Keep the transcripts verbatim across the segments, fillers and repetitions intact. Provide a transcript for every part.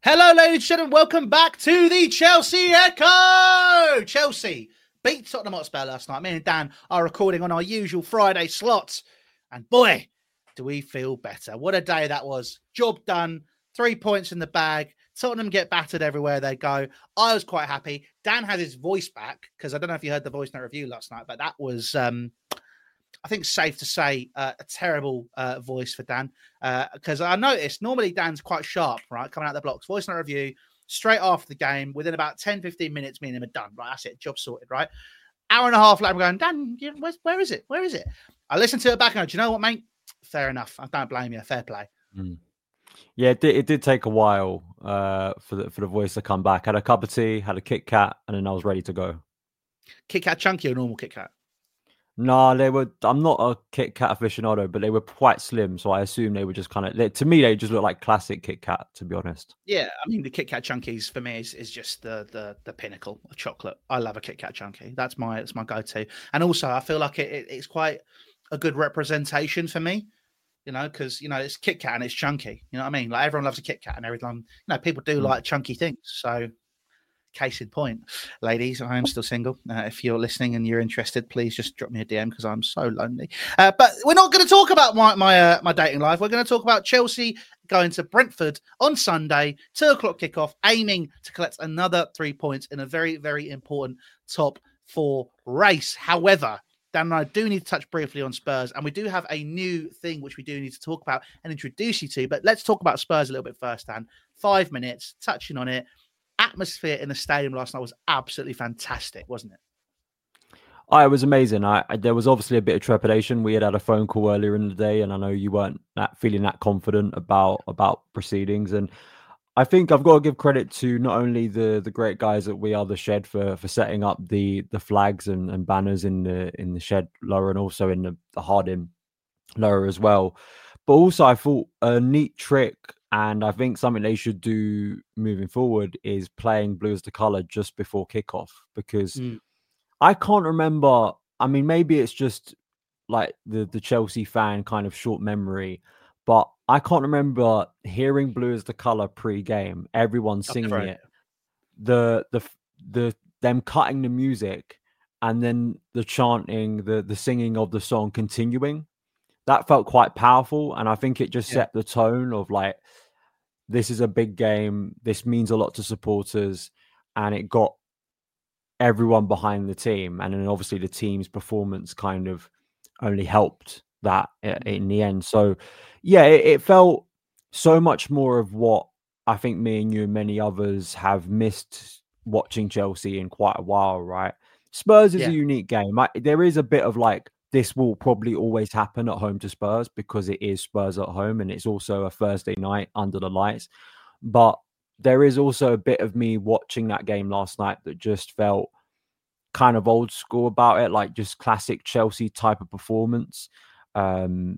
Hello, ladies and gentlemen. Welcome back to the Chelsea Echo. Chelsea beat Tottenham Hotspur last night. Me and Dan are recording on our usual Friday slots. And boy, do we feel better. What a day that was. Job done. Three points in the bag. Tottenham get battered everywhere they go. I was quite happy. Dan had his voice back because I don't know if you heard the voice note review last night, but that was... Um, I think it's safe to say uh, a terrible uh, voice for Dan because uh, I noticed normally Dan's quite sharp, right? Coming out of the blocks, voice note review, straight after the game, within about ten, fifteen minutes, me and him are done, right? That's it, job sorted, right? Hour and a half later, I'm going, Dan, where's, where is it? Where is it? I listened to it back and I go, do you know what, mate? Fair enough. I don't blame you. Fair play. Mm. Yeah, it did, it did take a while uh, for the for the voice to come back. Had a cup of tea, had a Kit Kat, and then I was ready to go. Kit Kat chunky or normal Kit Kat? No, they were. I'm not a Kit Kat aficionado, but they were quite slim, so I assume they were just kind of. To me, they just look like classic Kit Kat, to be honest. Yeah, I mean the Kit Kat chunkies for me is, is just the the the pinnacle of chocolate. I love a Kit Kat chunky. That's my that's my go-to, and also I feel like it, it it's quite a good representation for me. You know, because you know it's Kit Kat and it's chunky. You know what I mean? Like everyone loves a Kit Kat and everything. You know, people do mm. like chunky things. So. Case in point, ladies, I am still single. Uh, if you're listening and you're interested, please just drop me a D M because I'm so lonely. Uh, but we're not going to talk about my my, uh, my dating life. We're going to talk about Chelsea going to Brentford on Sunday, two o'clock kickoff, aiming to collect another three points in a very, very important top four race. However, Dan and I do need to touch briefly on Spurs, and we do have a new thing which we do need to talk about and introduce you to. But let's talk about Spurs a little bit first, Dan. Five minutes, touching on it. Atmosphere in the stadium last night was absolutely fantastic, wasn't it? Oh, it was amazing. I, I there was obviously a bit of trepidation. We had had a phone call earlier in the day, and I know you weren't that feeling that confident about about proceedings. And I think I've got to give credit to not only the the great guys at We Are the Shed for for setting up the the flags and, and banners in the in the shed lower and also in the, the Harding lower as well. But also, I thought a neat trick. And I think something they should do moving forward is playing Blue as the colour just before kickoff, because mm. I can't remember. I mean, maybe it's just like the, the Chelsea fan kind of short memory, but I can't remember hearing Blue as the colour pre-game, everyone singing right. it, the the the them cutting the music, and then the chanting, the the singing of the song continuing. That felt quite powerful, and I think it just yeah. set the tone of like, this is a big game. This means a lot to supporters, and it got everyone behind the team. And then obviously the team's performance kind of only helped that in the end. So yeah, it, it felt so much more of what I think me and you and many others have missed watching Chelsea in quite a while, right? Spurs is yeah. a unique game. I, there is a bit of like, this will probably always happen at home to Spurs because it is Spurs at home and it's also a Thursday night under the lights. But there is also a bit of me watching that game last night that just felt kind of old school about it, like just classic Chelsea type of performance. Um,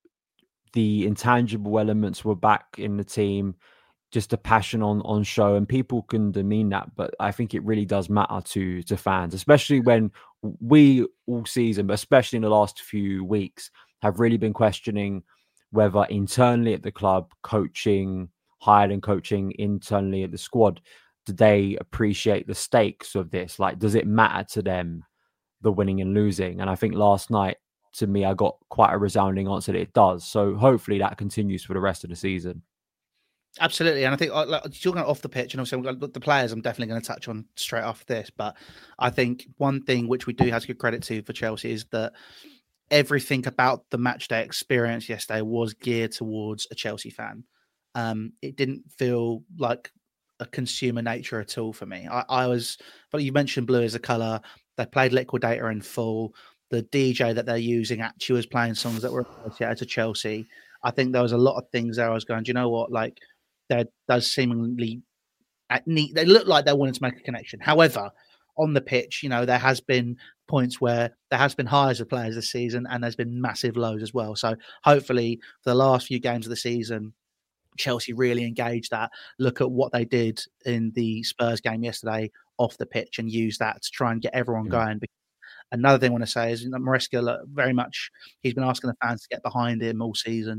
the intangible elements were back in the team, just a passion on, on show, and people can demean that. But I think it really does matter to, to fans, especially when we all season, but especially in the last few weeks, have really been questioning whether internally at the club, coaching, hired and coaching internally at the squad, do they appreciate the stakes of this? Like, does it matter to them, the winning and losing? And I think last night, to me, I got quite a resounding answer that it does. So hopefully that continues for the rest of the season. Absolutely, and I think like, talking off the pitch, and also the players, I'm definitely going to touch on straight after this. But I think one thing which we do have to give credit to for Chelsea is that everything about the matchday experience yesterday was geared towards a Chelsea fan. Um, it didn't feel like a consumer nature at all for me. I, I was, but you mentioned Blue as a colour. They played Liquidator in full. The D J that they're using actually was playing songs that were associated to Chelsea. I think there was a lot of things there. I was going, do you know what, like. There does seemingly at neat. They look like they wanted to make a connection. However, on the pitch, you know, there has been points where there has been highs of players this season, and there's been massive lows as well. So hopefully, for the last few games of the season, Chelsea really engaged that. Look at what they did in the Spurs game yesterday off the pitch, and use that to try and get everyone mm-hmm. going. Another thing I want to say is, you know, Maresca, very much, he's been asking the fans to get behind him all season.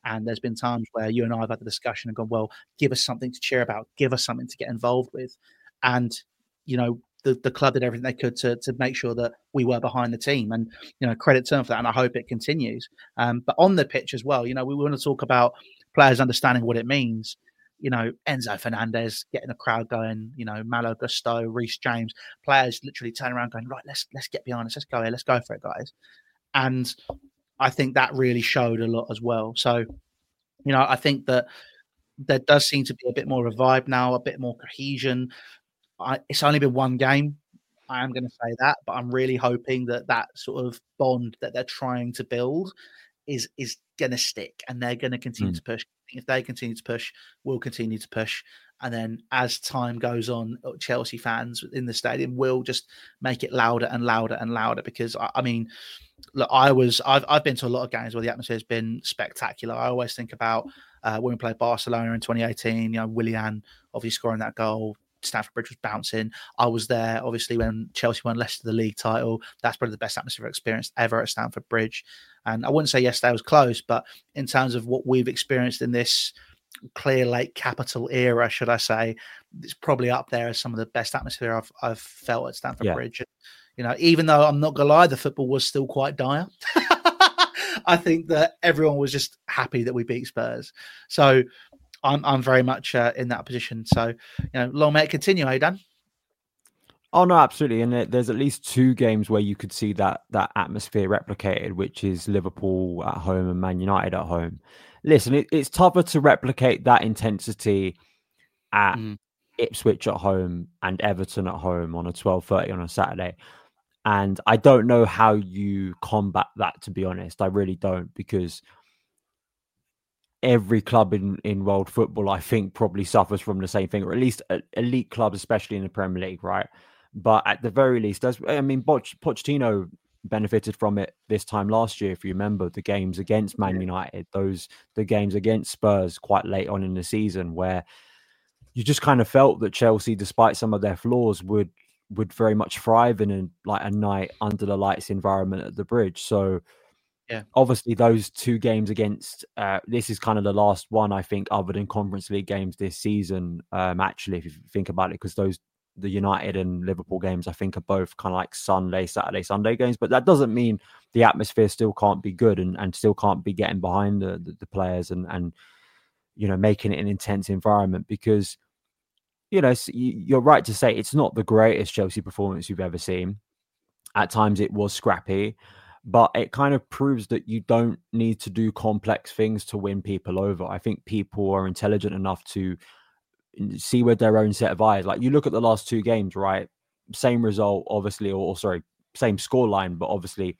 And there's been times where you and I have had the discussion and gone, well, give us something to cheer about, give us something to get involved with. And, you know, the, the club did everything they could to to make sure that we were behind the team. And, you know, credit to them for that. And I hope it continues. Um, but on the pitch as well, you know, we want to talk about players understanding what it means. You know, Enzo Fernandez getting the crowd going, you know, Malo Gusto, Reece James, players literally turning around going, right, let's let's get behind us. Let's go here. Let's go for it, guys. And I think that really showed a lot as well. So, you know, I think that there does seem to be a bit more of a vibe now, a bit more cohesion. I, it's only been one game. I am going to say that, but I'm really hoping that that sort of bond that they're trying to build is is going to stick, and they're going to continue mm. to push. If they continue to push, we'll continue to push. And then as time goes on, Chelsea fans in the stadium will just make it louder and louder and louder. Because I, I mean, look, I was I've I've been to a lot of games where the atmosphere has been spectacular. I always think about uh, when we played Barcelona in twenty eighteen. You know, Willian obviously scoring that goal. Stamford Bridge was bouncing. I was there, obviously, when Chelsea won Leicester the league title. That's probably the best atmosphere I've experienced ever at Stamford Bridge. And I wouldn't say yesterday was close, but in terms of what we've experienced in this Clear Lake capital era, should I say, it's probably up there as some of the best atmosphere I've I've felt at Stamford yeah. Bridge. You know, even though I'm not gonna lie, the football was still quite dire. I think that everyone was just happy that we beat Spurs. So I'm I'm very much uh, in that position. So, you know, long may it continue, eh, Dan? Oh no, absolutely. And there's at least two games where you could see that that atmosphere replicated, which is Liverpool at home and Man United at home. Listen, it, it's tougher to replicate that intensity at mm. Ipswich at home and Everton at home on a twelve thirty on a Saturday. And I don't know how you combat that, to be honest. I really don't, because every club in, in world football, I think, probably suffers from the same thing, or at least elite clubs, especially in the Premier League, right? But at the very least, as I mean, Poch, Pochettino benefited from it this time last year. If you remember the games against Man United, those the games against Spurs quite late on in the season, where you just kind of felt that Chelsea, despite some of their flaws, would would very much thrive in a, like a night under the lights environment at the Bridge. So, yeah, obviously those two games against uh, this is kind of the last one, I think, other than Conference League games this season. Um, actually, if you think about it, because those the United and Liverpool games, I think, are both kind of like Sunday, Saturday, Sunday games. But that doesn't mean the atmosphere still can't be good and, and still can't be getting behind the, the, the players and, and, you know, making it an intense environment. Because, you know, you're right to say it's not the greatest Chelsea performance you've ever seen. At times it was scrappy, but it kind of proves that you don't need to do complex things to win people over. I think people are intelligent enough to see with their own set of eyes. Like, you look at the last two games, right? Same result, obviously, or, or sorry, same scoreline, but obviously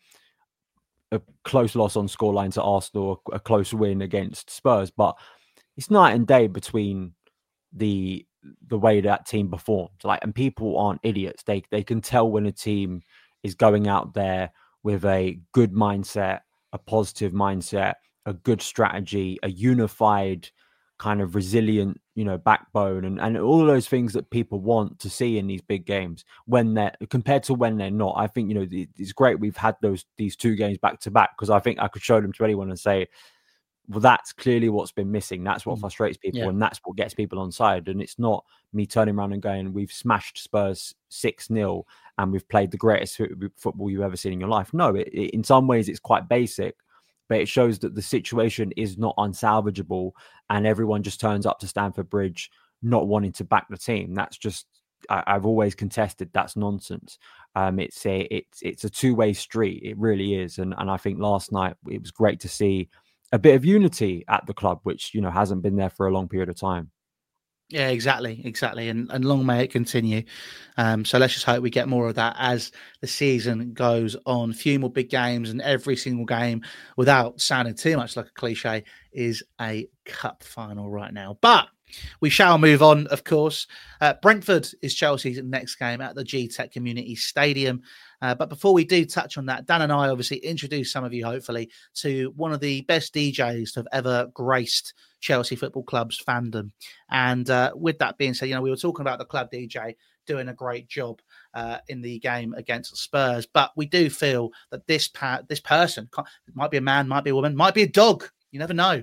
a close loss on scoreline to Arsenal, a close win against Spurs. But it's night and day between the the way that team performed. Like, and people aren't idiots. They they can tell when a team is going out there with a good mindset, a positive mindset, a good strategy, a unified kind of resilient, you know, backbone, and, and all of those things that people want to see in these big games when they're compared to when they're not. I think, you know, it's great we've had those these two games back to back, because I think I could show them to anyone and say, well, that's clearly what's been missing. That's what frustrates people, yeah. and that's what gets people on side. And it's not me turning around and going, we've smashed Spurs six nil and we've played the greatest football you've ever seen in your life. No, it, it, in some ways it's quite basic, but it shows that the situation is not unsalvageable, and everyone just turns up to Stamford Bridge not wanting to back the team. That's just, I, I've always contested, that's nonsense. Um, it's a it's it's a two-way street. It really is. And and I think last night it was great to see a bit of unity at the club, which, you know, hasn't been there for a long period of time. Yeah, exactly, exactly, and and long may it continue. Um, so let's just hope we get more of that as the season goes on. A few more big games, and every single game, without sounding too much like a cliche, is a cup final right now. But we shall move on, of course. Uh, Brentford is Chelsea's next game at the G Tech Community Stadium. Uh, but before we do touch on that, Dan and I obviously introduce some of you, hopefully, to one of the best D Js to have ever graced Chelsea Football Club's fandom. And uh, with that being said, you know, we were talking about the club D J doing a great job uh, in the game against Spurs, but we do feel that this pa- this person, it might be a man, might be a woman, might be a dog, you never know,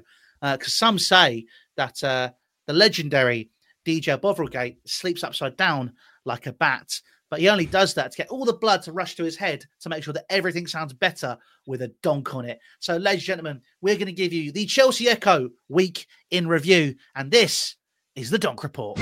Because uh, some say that uh, the legendary D J Bovril sleeps upside down like a bat, but he only does that to get all the blood to rush to his head to make sure that everything sounds better with a donk on it. So, ladies and gentlemen, we're going to give you the Chelsea Echo week in review, and this is the Donk Report.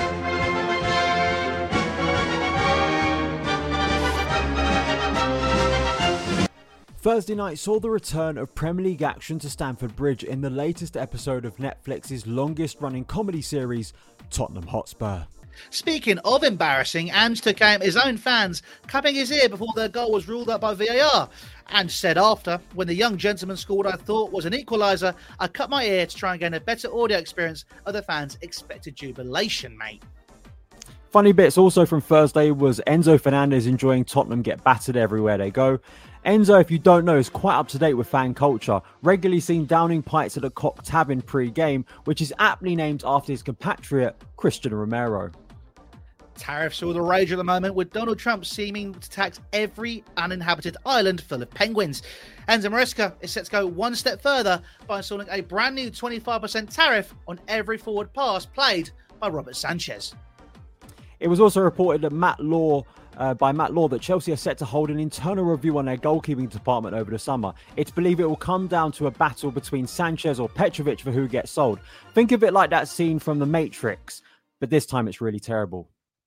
Thursday night saw the return of Premier League action to Stamford Bridge in the latest episode of Netflix's longest-running comedy series, Tottenham Hotspur. Speaking of embarrassing, Ange took aim at his own fans, cupping his ear before their goal was ruled out by V A R. Ange said after, when the young gentleman scored I thought was an equaliser, I cut my ear to try and gain a better audio experience of the fans' expected jubilation, mate. Funny bits also from Thursday was Enzo Fernandez enjoying Tottenham get battered everywhere they go. Enzo, if you don't know, is quite up to date with fan culture, regularly seen downing pints at a Cock Tavern pre-game, which is aptly named after his compatriot, Christian Romero. Tariffs are all the rage at the moment, with Donald Trump seeming to tax every uninhabited island full of penguins. Enzo Maresca is set to go one step further by installing a brand new twenty-five percent tariff on every forward pass played by Robert Sanchez. It was also reported that Matt Law, uh, by Matt Law that Chelsea are set to hold an internal review on their goalkeeping department over the summer. It's believed it will come down to a battle between Sanchez or Petrovic for who gets sold. Think of it like that scene from The Matrix, but this time it's really terrible.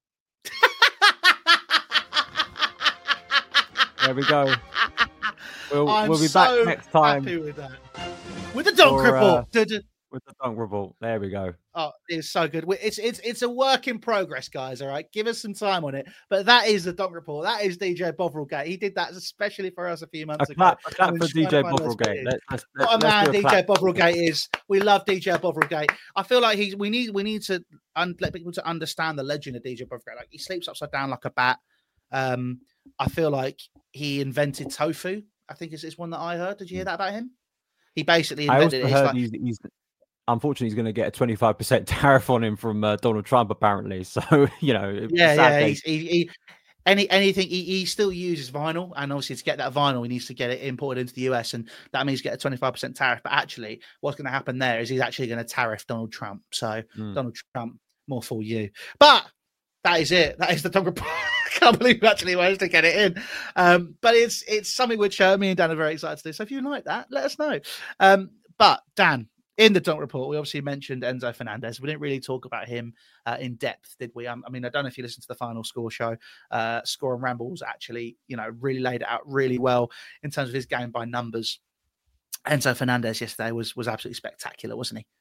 There we go. We'll, we'll be so back next time. Happy with that. With the Donk for, Report. Uh, with the Donk Report. There we go. Oh, it's so good. It's it's it's a work in progress, guys. All right, give us some time on it. But that is the Donk Report. That is D J Bovril-Gate. He did that especially for us a few months a ago. clap, a clap for D J Bovril-Gate. Let's, let's, what let's a man D J clap. Bovril-Gate is. We love D J Bovril-Gate. I feel like he's. We need we need to un, let people to understand the legend of D J Bovril-Gate. Like he sleeps upside down like a bat. Um, I feel like he invented tofu. I think is is one that I heard. Did you hear that about him? He basically invented I also it. heard like, he's, he's unfortunately he's going to get a twenty-five percent tariff on him from uh, Donald Trump apparently. So you know, yeah, yeah. He's, he, he any anything he, he still uses vinyl, and obviously to get that vinyl, he needs to get it imported into the U S, and that means get a twenty-five percent tariff. But actually, what's going to happen there is he's actually going to tariff Donald Trump. So mm. Donald Trump, more for you. But that is it. That is the Donk Report. I can't believe we actually managed to get it in. Um, but it's it's something which uh, me and Dan are very excited to do. So if you like that, let us know. Um, but Dan, in the Donk Report, we obviously mentioned Enzo Fernandez. We didn't really talk about him uh, in depth, did we? Um, I mean, I don't know if you listened to the Final Score show. Uh, Score and Rambles actually, you know, really laid it out really well in terms of his game by numbers. Enzo Fernandez yesterday was was absolutely spectacular, wasn't he?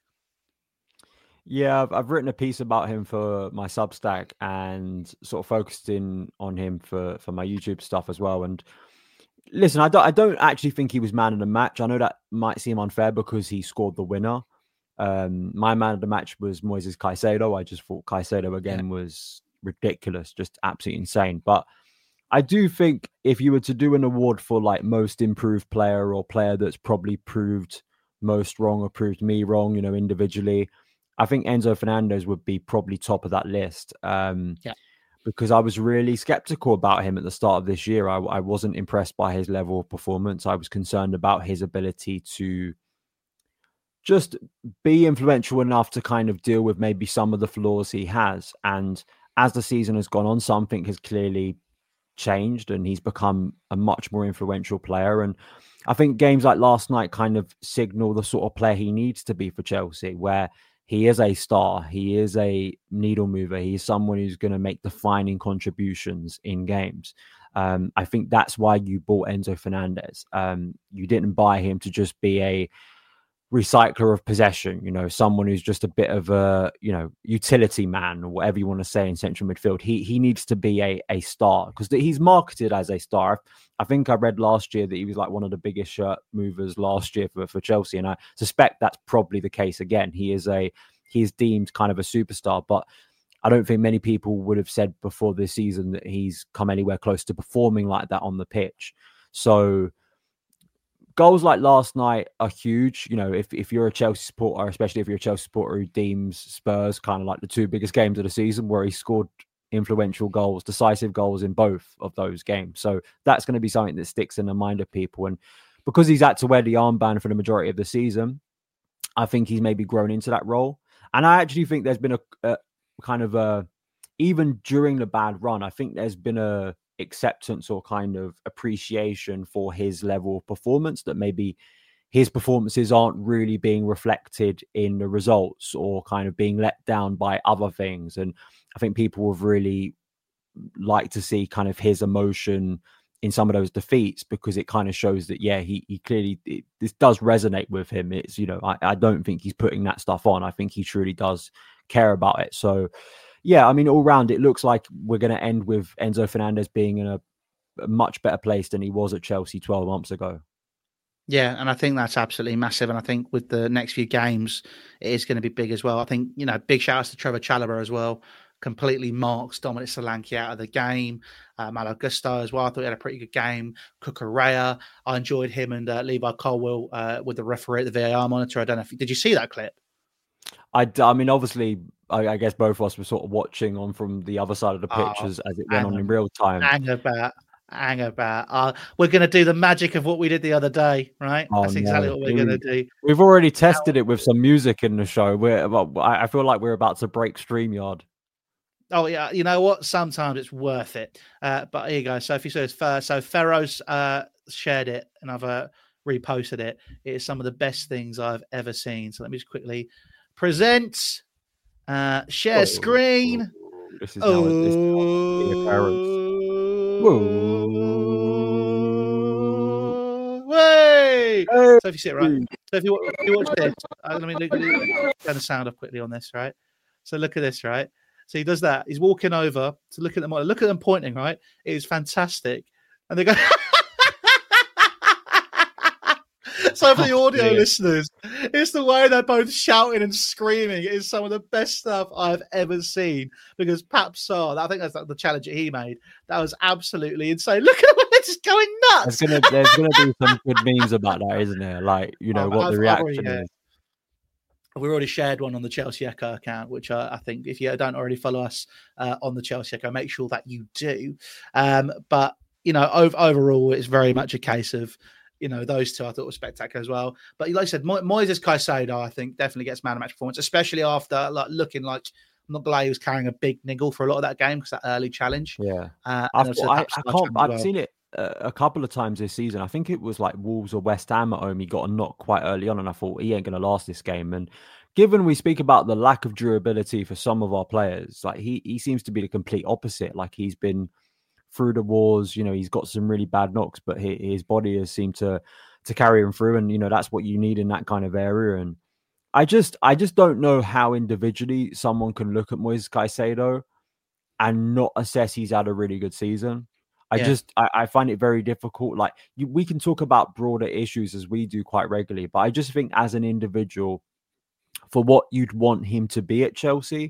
Yeah, I've, I've written a piece about him for my Substack and sort of focused in on him for, for my YouTube stuff as well. And listen, I don't I don't actually think he was man of the match. I know that might seem unfair because he scored the winner. Um, my man of the match was Moises Caicedo. I just thought Caicedo again yeah. was ridiculous, just absolutely insane. But I do think if you were to do an award for like most improved player or player that's probably proved most wrong or proved me wrong, you know, individually, I think Enzo Fernandez would be probably top of that list. Um, yeah. Because I was really skeptical about him at the start of this year. I, I wasn't impressed by his level of performance. I was concerned about his ability to just be influential enough to kind of deal with maybe some of the flaws he has. And as the season has gone on, something has clearly changed and he's become a much more influential player. And I think games like last night kind of signal the sort of player he needs to be for Chelsea, where he is a star. He is a needle mover. He's someone who's going to make defining contributions in games. Um, I think that's why you bought Enzo Fernandez. Um, you didn't buy him to just be a recycler of possession, you know, someone who's just a bit of a, you know, utility man or whatever you want to say in central midfield. He he needs to be a, a star because he's marketed as a star. I think I read last year that he was like one of the biggest shirt movers last year for, for Chelsea. And I suspect that's probably the case again. He is a, he is deemed kind of a superstar, but I don't think many people would have said before this season that he's come anywhere close to performing like that on the pitch. So goals like last night are huge. You know, if, if you're a Chelsea supporter, especially if you're a Chelsea supporter who deems Spurs kind of like the two biggest games of the season, where he scored influential goals, decisive goals in both of those games. So that's going to be something that sticks in the mind of people. And because he's had to wear the armband for the majority of the season, I think he's maybe grown into that role. And I actually think there's been a, a kind of a, even during the bad run, I think there's been a acceptance or kind of appreciation for his level of performance, that maybe his performances aren't really being reflected in the results or kind of being let down by other things. And I think people have really liked to see kind of his emotion in some of those defeats, because it kind of shows that, yeah, he, he clearly, it, this does resonate with him. It's, you know, I, I don't think he's putting that stuff on. I think he truly does care about it. So, yeah, I mean, all round, it looks like we're going to end with Enzo Fernandez being in a, a much better place than he was at Chelsea twelve months ago. Yeah, and I think that's absolutely massive. And I think with the next few games, it is going to be big as well. I think, you know, big shout outs to Trevor Chalobah as well. Completely marks Dominic Solanke out of the game. Uh, Malo Gusto as well. I thought he had a pretty good game. Cucurella. I enjoyed him and uh, Levi Colwill uh, with the referee at the V A R monitor. I don't know if did you see that clip? I, I mean, obviously, I, I guess both of us were sort of watching on from the other side of the pitch oh, as, as it went on in real time. Hang about. Hang about. Uh, we're going to do the magic of what we did the other day, right? Oh, That's no. exactly what we're going to do. We've already tested it with some music in the show. We're, well, I feel like we're about to break StreamYard. Oh, yeah. You know what? Sometimes it's worth it. Uh, but here you go. Sophie says, so Ferro's uh, shared it and I've uh, reposted it. It is some of the best things I've ever seen. So let me just quickly present, uh, share oh, screen. Oh, this is now oh. this is Whoa. Way. Hey. So if you see it right, so if you, if you watch this, uh, let me look, look, turn the sound up quickly on this, right? So look at this, right? So he does that. He's walking over to look at them. Look at them pointing, right? It is fantastic. And they go. So for the audio yeah. listeners, it's the way they're both shouting and screaming. It is some of the best stuff I've ever seen. Because Pap Sarr, I think that's like the challenge that he made. That was absolutely insane. Look at them, they're just going nuts. There's gonna, there's gonna be some good memes about that, isn't there? Like, you know, oh, what I've, the reaction already, is. Yeah. We already shared one on the Chelsea Echo account, which I, I think if you don't already follow us uh, on the Chelsea Echo, make sure that you do. Um, but, you know, ov- overall, it's very much a case of, you know, those two I thought were spectacular as well. But like I said, Mo- Moises Caicedo, I think, definitely gets man of match performance, especially after like looking like, I'm not glad he was carrying a big niggle for a lot of that game because that early challenge. Yeah. Uh, I've, I, I can't, I've well. seen it uh, a couple of times this season. I think it was like Wolves or West Ham at home. He got a knock quite early on and I thought he ain't going to last this game. And given we speak about the lack of durability for some of our players, like he, he seems to be the complete opposite. Like he's been through the wars, you know, he's got some really bad knocks, but his, his body has seemed to to carry him through. And, you know, that's what you need in that kind of area. And I just I just don't know how individually someone can look at Moises Caicedo and not assess he's had a really good season. I yeah. just, I, I find it very difficult. Like you, we can talk about broader issues as we do quite regularly, but I just think as an individual, for what you'd want him to be at Chelsea,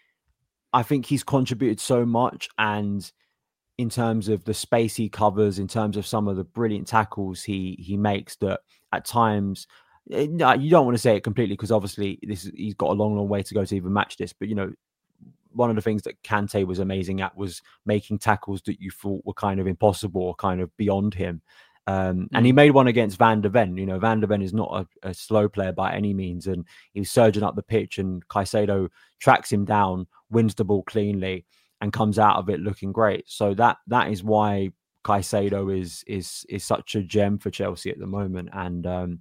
I think he's contributed so much. And in terms of the space he covers, in terms of some of the brilliant tackles he he makes, that at times, you don't want to say it completely because obviously this is, he's got a long, long way to go to even match this. But, you know, one of the things that Kante was amazing at was making tackles that you thought were kind of impossible or kind of beyond him. Um, mm. And he made one against Van de Ven. You know, Van de Ven is not a, a slow player by any means. And he was surging up the pitch and Caicedo tracks him down, wins the ball cleanly and comes out of it looking great. So that that is why Caicedo is is is such a gem for Chelsea at the moment. And um,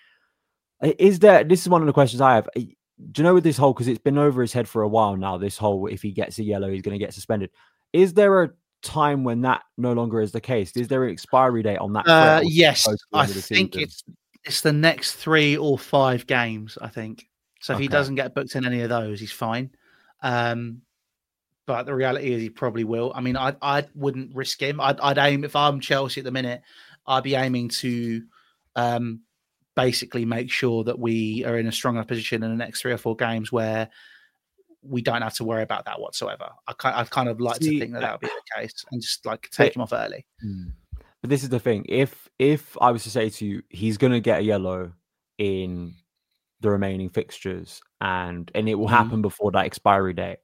is there, this is one of the questions I have. Do you know with this whole, because it's been over his head for a while now, this whole, if he gets a yellow, he's going to get suspended. Is there a time when that no longer is the case? Is there an expiry date on that? Uh, yes, I think it's it's the next three or five games, I think. So if okay. he doesn't get booked in any of those, he's fine. Um, but the reality is he probably will. I mean, I I wouldn't risk him. I'd, I'd aim, if I'm Chelsea at the minute, I'd be aiming to um, basically make sure that we are in a strong enough position in the next three or four games where we don't have to worry about that whatsoever. I I'd kind of like See, to think that that would be the case and just like take it, him off early. But this is the thing. If if I was to say to you, he's going to get a yellow in the remaining fixtures and and it will mm-hmm. happen before that expiry date.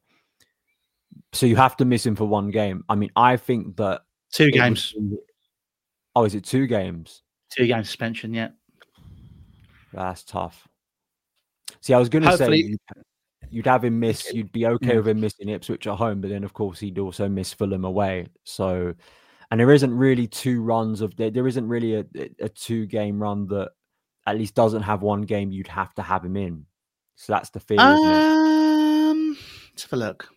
So you have to miss him for one game. I mean, I think that two games. Be... Oh, is it two games? Two game suspension, yeah. That's tough. See, I was going to say Hopefully, you'd, you'd have him miss. it- You'd be okay yeah. with him missing Ipswich at home, but then of course he'd also miss Fulham away. So, and there isn't really two runs of there. There isn't really a, a two game run that at least doesn't have one game you'd have to have him in. So that's the fear, isn't it? Um, let's have a look.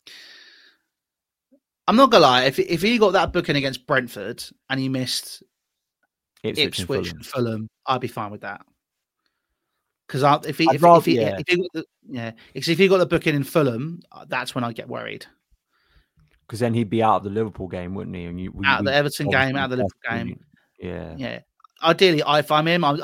I'm not gonna lie. If if he got that booking against Brentford and he missed Ipswich, Ipswich and and Fulham. Fulham, I'd be fine with that. Because if he I'd if, rather- if he yeah. if he got the, yeah, because if he got the booking in Fulham, uh, that's when I get worried. Because then he'd be out of the Liverpool game, wouldn't he? And you we, Out of we the Everton obviously game, out of the Liverpool game. desperately- Yeah. Yeah. Ideally, I, if I'm him, I'm,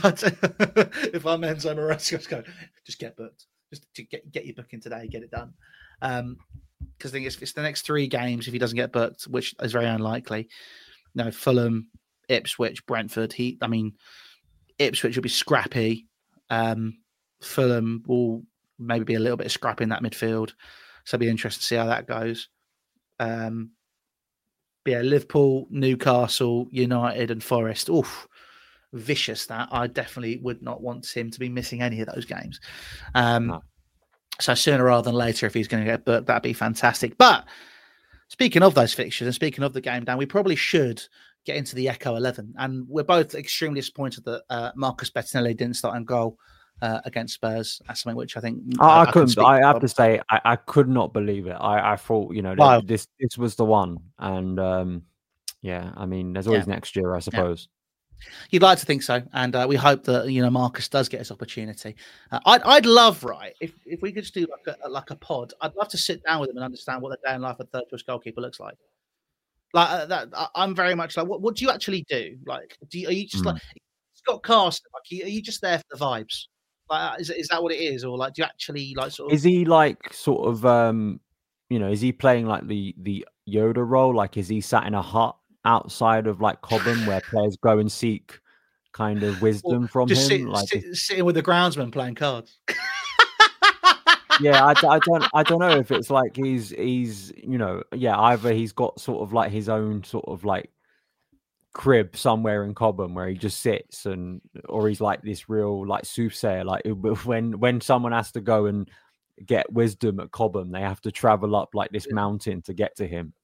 if I'm Enzo Maresca, just go, just get booked. Just to get get your booking today, get it done. Um, because I think it's, it's the next three games if he doesn't get booked, which is very unlikely. No, Fulham, Ipswich, Brentford. He, I mean, Ipswich will be scrappy. Um, Fulham will maybe be a little bit scrappy in that midfield, so it'll be interesting to see how that goes. Um, but yeah, Liverpool, Newcastle, United, and Forest. Oof, vicious that. I definitely would not want him to be missing any of those games. Um, No. So sooner rather than later, if he's going to get booked, that'd be fantastic. But speaking of those fixtures and speaking of the game, Dan, we probably should get into the Echo eleven. And we're both extremely disappointed that uh, Marcus Bettinelli didn't start in goal uh, against Spurs. That's something which I think I, I, can couldn't. speak I have from. to say, I, I could not believe it. I, I thought, you know, that Wow. this this was the one, and um, yeah, I mean, there's always Yeah. next year, I suppose. You'd like to think so, and uh, we hope that you know Marcus does get his opportunity. Uh, I'd I'd love right if, if we could just do like a like a pod. I'd love to sit down with him and understand what the day in life of a third choice goalkeeper looks like. Like uh, that, I, I'm very much like, what what do you actually do? Like, do you, are you just Mm. like Scott Carson? Like, are you just there for the vibes? Like, is is that what it is, or like, do you actually like sort of? Is he like sort of, um, you know, is he playing like the the Yoda role? Like, is he sat in a hut outside of like Cobham where players go and seek kind of wisdom from just him? sit, Like, sit, sitting with the groundsman playing cards. yeah, I, I don't, I don't know if it's like he's, he's, you know, yeah, either he's got sort of like his own sort of like crib somewhere in Cobham where he just sits, and or he's like this real like soothsayer. Like when when someone has to go and get wisdom at Cobham, they have to travel up like this Yeah. mountain to get to him.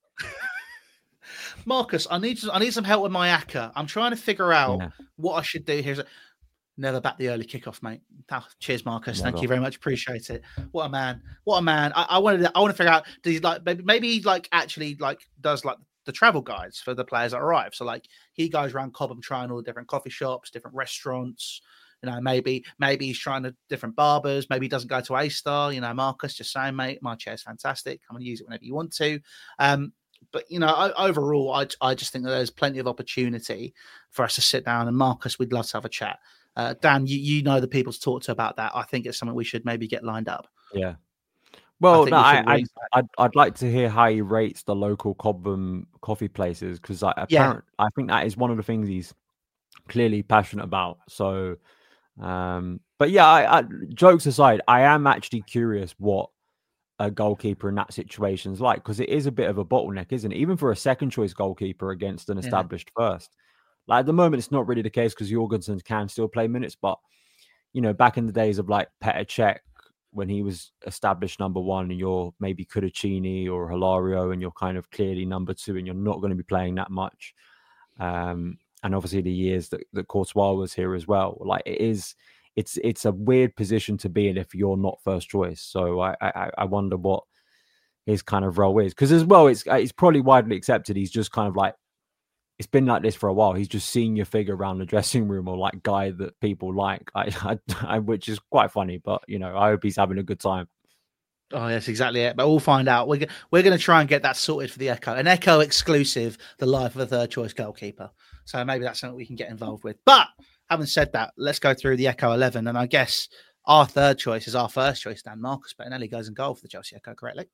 Marcus, I need I need some help with my A C A. I'm trying to figure out Yeah. what I should do here. Never back the early kickoff, mate. Oh, cheers, Marcus. Thank Never. you very much. Appreciate it. What a man. What a man. I, I wanted to, I want to figure out, does he like maybe maybe he like actually like does like the travel guides for the players that arrive. So like he goes around Cobham trying all the different coffee shops, different restaurants. You know, maybe maybe he's trying to different barbers. Maybe he doesn't go to A Star. You know, Marcus, just saying, mate, my chair's fantastic. Come and use it whenever you want to. Um, but you know, o- overall, I I just think that there's plenty of opportunity for us to sit down. And Marcus, we'd love to have a chat. Uh, Dan, you, you know the people to talk to about that. I think it's something we should maybe get lined up. Yeah. Well, think no, we I, should I, raise that. I'd, I'd like to hear how he rates the local Cobham coffee places, because like, apparent, I think that is one of the things he's clearly passionate about. So, um, but yeah, I, I, jokes aside, I am actually curious what a goalkeeper in that situation is like, because it is a bit of a bottleneck, isn't it? Even for a second choice goalkeeper against an Yeah. established first. Like at the moment, it's not really the case because Jorgensen can still play minutes, but you know, back in the days of like Petr Cech, when he was established number one, and you're maybe Kudachini or Hilario, and you're kind of clearly number two, and you're not going to be playing that much. Um, and obviously the years that, that Courtois was here as well. Like it is, it's it's a weird position to be in if you're not first choice. So I I, I wonder what his kind of role is, because as well, it's it's probably widely accepted. He's just kind of like, it's been like this for a while. He's just senior figure around the dressing room, or like guy that people like, I, I, I, which is quite funny. But you know, I hope he's having a good time. Oh, yes, exactly it. But we'll find out. We're, g- we're going to try and get that sorted for the Echo. An Echo exclusive, the life of a third choice goalkeeper. So maybe that's something we can get involved with. But having said that, let's go through the Echo eleven. And I guess our third choice is our first choice, Dan. Marcus Bettinelli goes in goal for the Chelsea Echo, correctly?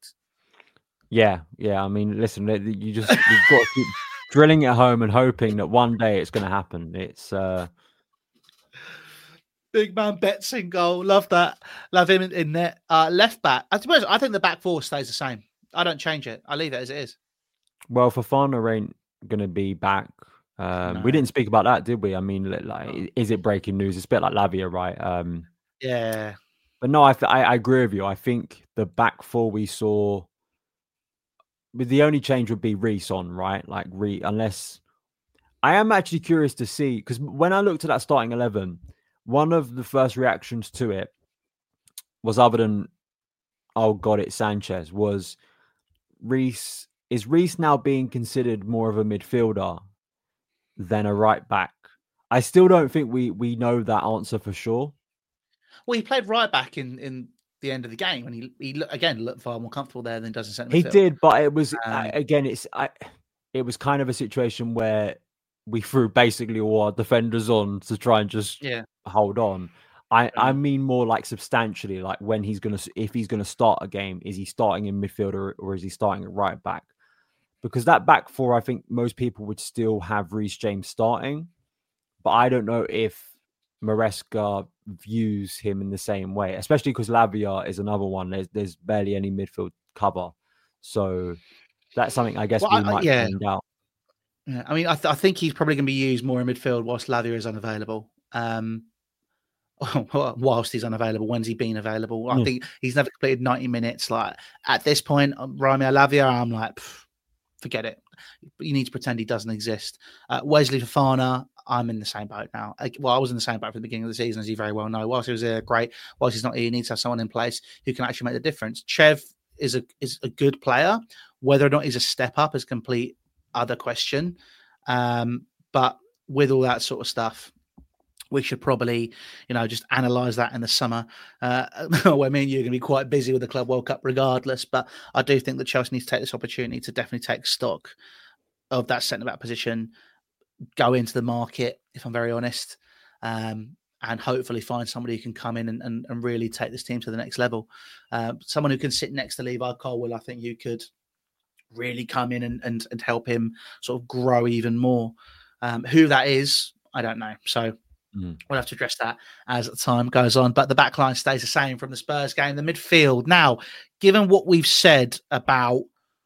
Yeah, yeah. I mean, listen, you just you've got to keep drilling it home and hoping that one day it's going to happen. It's uh Big man Betts in goal. Love that. Love him in, in net. Uh, left back. I suppose I think the back four stays the same. I don't change it. I leave it as it is. well, Fofana ain't going to be back. Um, No. We didn't speak about that, did we? I mean, li- like, No. is it breaking news? It's a bit like Lavia, right? Um, Yeah. But no, I, th- I I agree with you. I think the back four we saw, with the only change would be Reece on, right? Like Re unless I am actually curious to see, because when I looked at that starting eleven, one of the first reactions to it was, other than oh god, it's Sanchez, was Reece. Is Reece now being considered more of a midfielder than a right back? I still don't think we we know that answer for sure. Well, he played right back in in the end of the game, and he he again looked far more comfortable there than he does in centre He midfield. did, but it was Um, I, again, it's I, it was kind of a situation where we threw basically all our defenders on to try and just yeah, hold on. I, I um, mean more like substantially, like when he's gonna if he's gonna start a game, is he starting in midfield or, or is he starting at right back? Because that back four, I think most people would still have Reece James starting, but I don't know if Maresca views him in the same way, especially because Lavia is another one. There's there's barely any midfield cover, so that's something I guess well, we I, I, might yeah, find out. yeah. I mean, I, th- I think he's probably going to be used more in midfield whilst Lavia is unavailable. Um, whilst he's unavailable, when's he been available? I Mm. think he's never completed ninety minutes. Like at this point, Romeo Lavia, I'm like, pff, forget it. You need to pretend he doesn't exist. Uh, Wesley Fofana, I'm in the same boat now. I, well, I was in the same boat from the beginning of the season, as you very well know. Whilst he was here, great. Whilst he's not here, he needs to have someone in place who can actually make the difference. Chev is a is a good player. Whether or not he's a step up is a complete other question. Um, but with all that sort of stuff, we should probably, you know, just analyze that in the summer, uh, where me and you are going to be quite busy with the Club World Cup regardless. But I do think that Chelsea needs to take this opportunity to definitely take stock of that centre back position, go into the market, if I'm very honest, um, and hopefully find somebody who can come in and, and, and really take this team to the next level. Uh, someone who can sit next to Levi Colwill, I think you could really come in and, and, and help him sort of grow even more. Um, who that is, I don't know. So Mm. we'll have to address that as time goes on. But the back line stays the same from the Spurs game. The midfield. Now, given what we've said about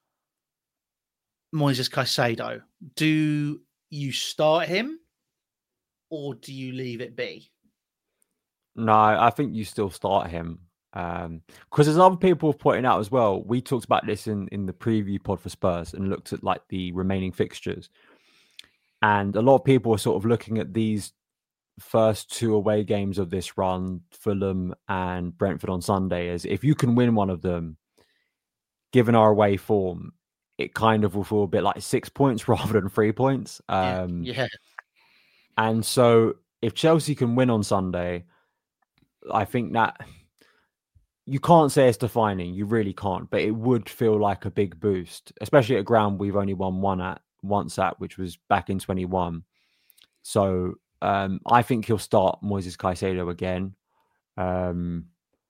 Moises Caicedo, do you start him or do you leave it be? No, I think you still start him. Um, because there's other people pointing out as well. We talked about this in, in the preview pod for Spurs and looked at like the remaining fixtures. And a lot of people are sort of looking at these first two away games of this run, Fulham and Brentford on Sunday, as if you can win one of them, given our away form, it kind of will feel a bit like six points rather than three points. Um, yeah. yeah. And so if Chelsea can win on Sunday, I think that you can't say it's defining. You really can't, but it would feel like a big boost, especially at a ground we've only won one at once at, which was back in twenty-one. So um, I think he'll start Moises Caicedo again. Um,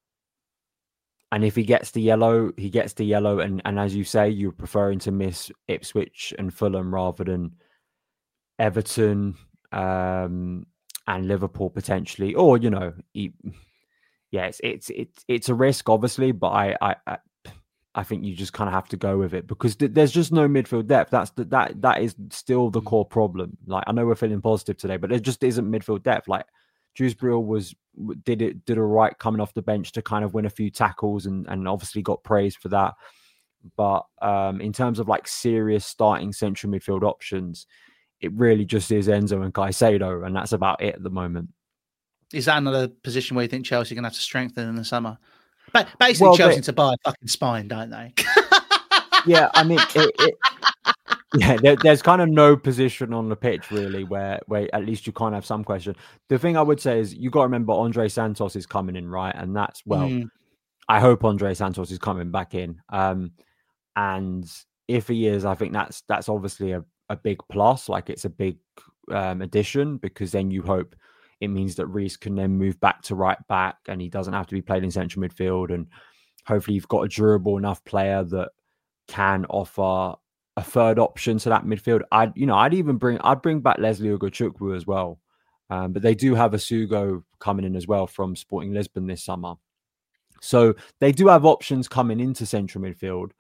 and if he gets the yellow, he gets the yellow. And, and as you say, you're preferring to miss Ipswich and Fulham rather than Everton um, and Liverpool potentially. Or, you know, he, yeah, it's, it's it's it's a risk, obviously, but I I I think you just kind of have to go with it because th- there's just no midfield depth. That's the, that that is still the core problem. Like I know we're feeling positive today, but there just isn't midfield depth. Like Dewsbury was did it did all right coming off the bench to kind of win a few tackles and and obviously got praise for that. But um, in terms of like serious starting central midfield options, it really just is Enzo and Caicedo, and that's about it at the moment. Is that another position where you think Chelsea are going to have to strengthen in the summer? But basically, Well, Chelsea they, need to buy a fucking spine, don't they? yeah, I mean, it, it, yeah, there, there's kind of no position on the pitch really where where at least you can't have some question. The thing I would say is you got to remember Andre Santos is coming in, right? And that's well, Mm. I hope Andre Santos is coming back in. Um, and if he is, I think that's that's obviously a, a big plus. Like it's a big um, addition because then you hope it means that Reece can then move back to right back and he doesn't have to be played in central midfield. And hopefully you've got a durable enough player that can offer a third option to that midfield. I'd, you know, I'd even bring, I'd bring back Leslie Ugochukwu as well. Um, but they do have a Sugo coming in as well from Sporting Lisbon this summer. So they do have options coming into central midfield.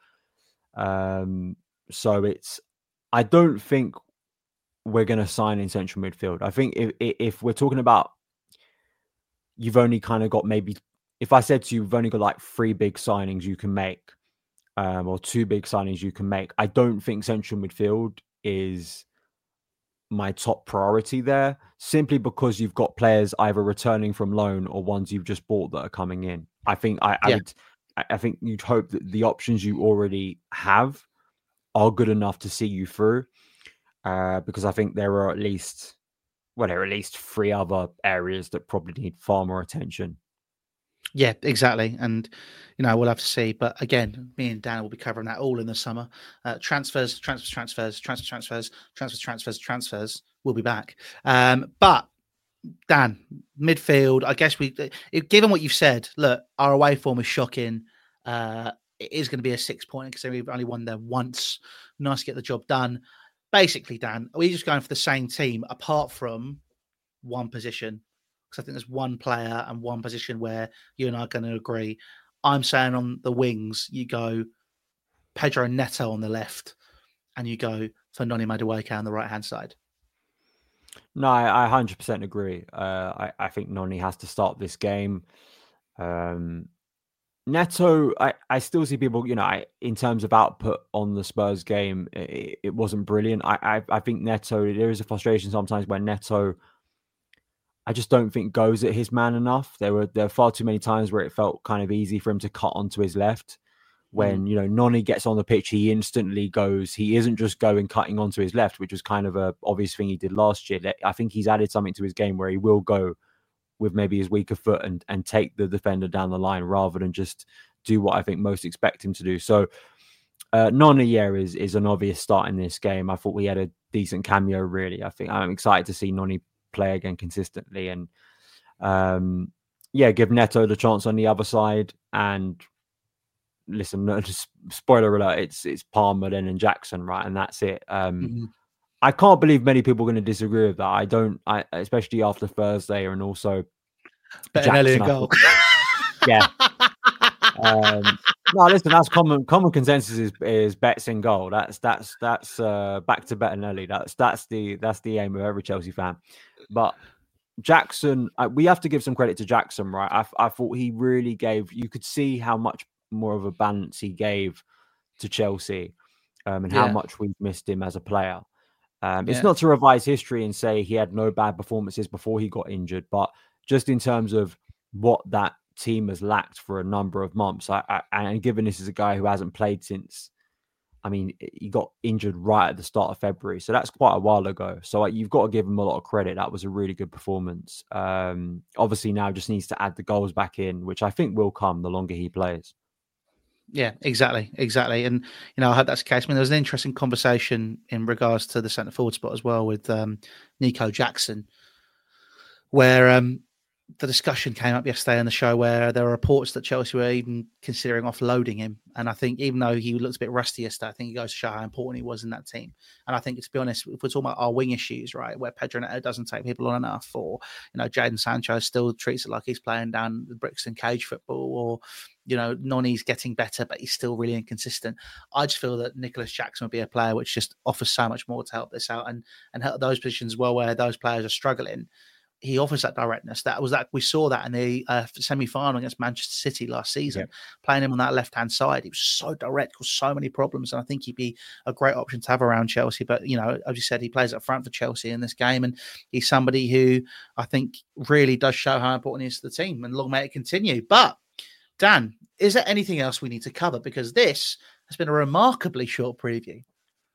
Um, so it's, I don't think we're going to sign in central midfield. I think if if we're talking about, you've only kind of got maybe if I said to you, we've only got like three big signings you can make, um, or two big signings you can make, I don't think central midfield is my top priority there, simply because you've got players either returning from loan or ones you've just bought that are coming in. I think I, I Yeah. would, I think you'd hope that the options you already have are good enough to see you through, uh, because I think there are at least, well, there are at least three other areas that probably need far more attention. Yeah, exactly. And, you know, we'll have to see. But again, me and Dan will be covering that all in the summer. Uh, transfers, transfers, transfers, transfers, transfers, transfers, transfers, transfers. We'll be back. Um, but Dan, midfield, I guess we, given what you've said, look, our away form is shocking. Uh, it is going to be a six point because we've only won there once. Nice to get the job done. Basically, Dan, we're just going for the same team apart from one position. Because I think there's one player and one position where you and I are going to agree. I'm saying on the wings, you go Pedro Neto on the left, and you go for Noni Madueke on the right hand side. No, I, I one hundred percent agree. Uh, I, I think Noni has to start this game. Um, Neto, I, I still see people, you know, I, in terms of output on the Spurs game, it, it wasn't brilliant. I, I I think Neto, there is a frustration sometimes when Neto, I just don't think goes at his man enough. There were there were far too many times where it felt kind of easy for him to cut onto his left. When, mm. you know, Noni gets on the pitch, he instantly goes, he isn't just going cutting onto his left, which was kind of a obvious thing he did last year. I think he's added something to his game where he will go with maybe his weaker foot and, and take the defender down the line rather than just do what I think most expect him to do. So uh, Noni, yeah, is, is an obvious start in this game. I thought we had a decent cameo, really. I think I'm excited to see Noni play again consistently and, um, yeah, give Neto the chance on the other side. And listen, no, just spoiler alert, it's it's Palmer then and Jackson, right? And that's it. Um, mm-hmm. I can't believe many people are going to disagree with that. I don't, I especially after Thursday and also Bettinelli in goal. Yeah. um, no, listen, that's common common consensus is is Betts in goal. That's that's that's uh, back to Bettinelli. That's that's the that's the aim of every Chelsea fan. But Jackson, uh, we have to give some credit to Jackson, right? I I thought he really gave. You could see how much more of a balance he gave to Chelsea, um, and yeah. how much we've missed him as a player. Um, yeah. It's not to revise history and say he had no bad performances before he got injured, but just in terms of what that team has lacked for a number of months, I, I, and given this is a guy who hasn't played since, I mean, he got injured right at the start of February, so that's quite a while ago. So like, you've got to give him a lot of credit. That was a really good performance. Um, obviously now just needs to add the goals back in, which I think will come the longer he plays. Yeah, exactly, exactly. And, you know, I hope that's the case. I mean, there was an interesting conversation in regards to the centre forward spot as well with um, Nico Jackson, where um, the discussion came up yesterday on the show where there were reports that Chelsea were even considering offloading him. And I think even though he looked a bit rusty yesterday, I think he goes to show how important he was in that team. And I think, to be honest, if we're talking about our wing issues, right, where Pedro Neto doesn't take people on enough, or, you know, Jadon Sancho still treats it like he's playing down the Brixton cage football, or, you know, Noni's getting better, but he's still really inconsistent. I just feel that Nicholas Jackson would be a player which just offers so much more to help this out and, and help those positions as well where those players are struggling. He offers that directness. That was that we saw that in the uh, semi-final against Manchester City last season, yeah. playing him on that left-hand side. He was so direct, caused so many problems, and I think he'd be a great option to have around Chelsea. But, you know, as you said, he plays up front for Chelsea in this game, and he's somebody who I think really does show how important he is to the team, and long may it continue. But, Dan, is there anything else we need to cover? Because this has been a remarkably short preview.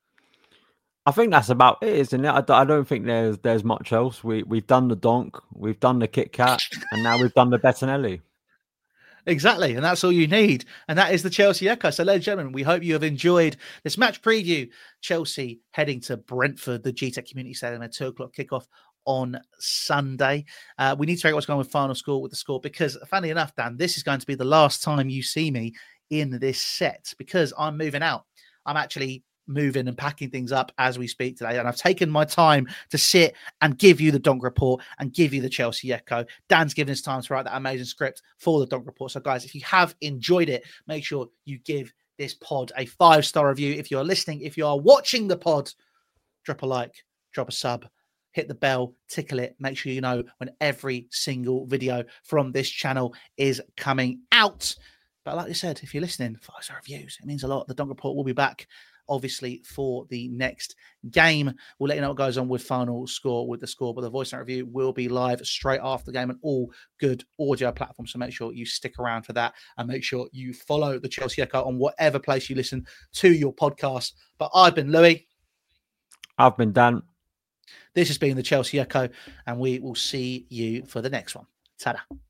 I think that's about it, isn't it? I, I don't think there's there's much else. We we've done the donk, we've done the Kit Kat, and now we've done the Bettinelli. Exactly, and that's all you need. And that is the Chelsea Echo. So, ladies and gentlemen, we hope you have enjoyed this match preview. Chelsea heading to Brentford, the G TEC Community Stadium, at two o'clock kickoff on Sunday. Uh, we need to figure out what's going on with final score with the score, because, funny enough, Dan, this is going to be the last time you see me in this set because I'm moving out. I'm actually moving and packing things up as we speak today. And I've taken my time to sit and give you the Donk Report and give you the Chelsea Echo. Dan's given us time to write that amazing script for the Donk Report. So guys, if you have enjoyed it, make sure you give this pod a five-star review. If you're listening, if you are watching the pod, drop a like, drop a sub, hit the bell, tickle it, make sure you know when every single video from this channel is coming out. But like I said, if you're listening, five-star reviews, it means a lot. The Donk Report will be back, obviously, for the next game. We'll let you know what goes on with final score, with the score, but the voice note review will be live straight after the game on all good audio platforms. So make sure you stick around for that and make sure you follow the Chelsea Echo on whatever place you listen to your podcast. But I've been Louis. I've been Dan. This has been the Chelsea Echo, and we will see you for the next one. Ta-da.